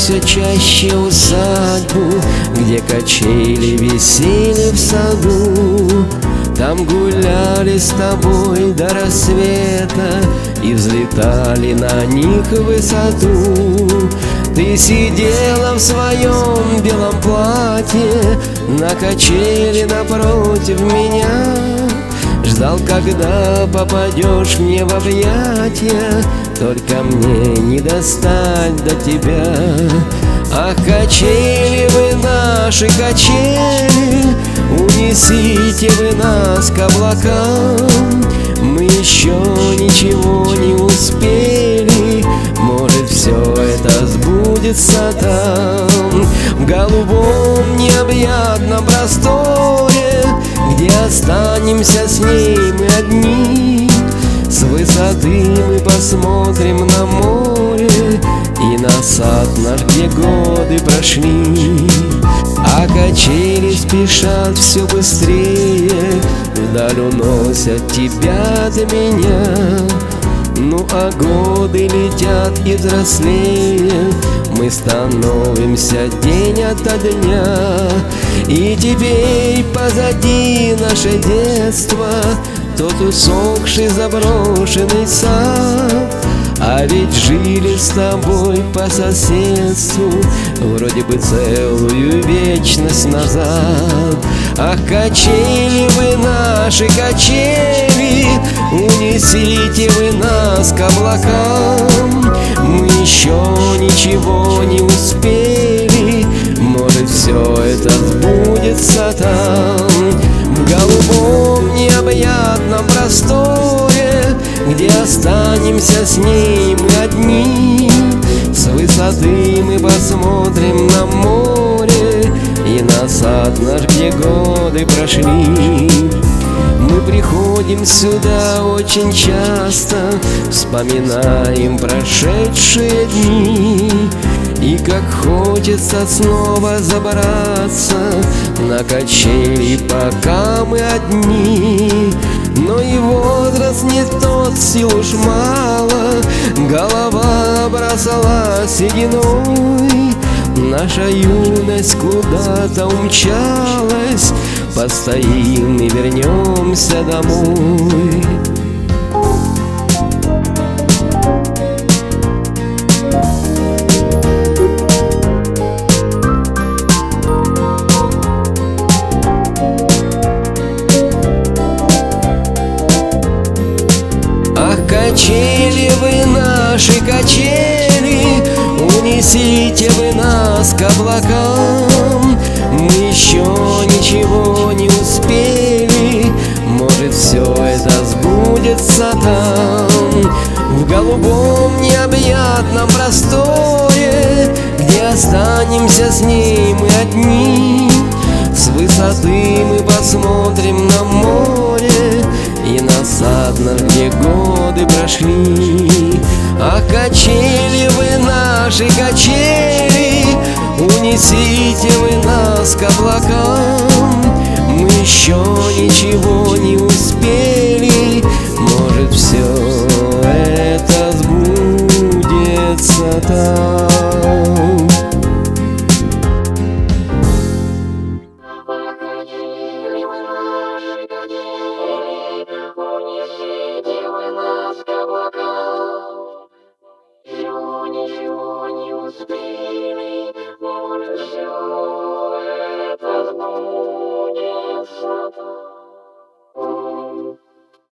все чаще усадьбу, где качели висели в саду. Там гуляли с тобой до рассвета и взлетали на них в высоту. Ты сидела в своем белом платье на качели напротив меня. Ждал, когда попадешь мне в объятия, только мне не достать до тебя. Ах, качели вы наши, качели, унесите вы нас к облакам. Мы еще ничего не успели, может, все это сбудется там, в голубом необъятном просторе, где останемся с ней мы одни. С высоты мы посмотрим на море и на сад наш, где годы прошли. А качели спешат все быстрее, вдаль уносят тебя до меня. Ну а годы летят и взрослеют, мы становимся день ото дня. И теперь позади наше детство, тот усохший заброшенный сад. А ведь жили с тобой по соседству вроде бы целую вечность назад. Ах, качели вы наши, качели, унесите вы нас к облакам. Мы еще ничего не успели, может, все это сбудется там, в голубом необъятном просторе, где останемся с ней мы одни. С высоты мы посмотрим на море и на сад наш, где годы прошли. Мы приходим сюда очень часто, вспоминаем прошедшие дни. И как хочется снова забраться на качели, пока мы одни. Но и возраст не тот, сил уж мало, голова бросала сединой. Наша юность куда-то умчалась, постоим и вернемся домой. Качели вы наши, качели, унесите вы нас к облакам. Мы еще ничего не успели, может, все это сбудется там, в голубом необъятном просторе, где останемся с ней мы одни. С высоты мы посмотрим на море и на сад наш, где годы прошли. А качели вы наши, качели, унесите вы нас к облакам. Мы еще ничего не успели, может, все это сбудется там.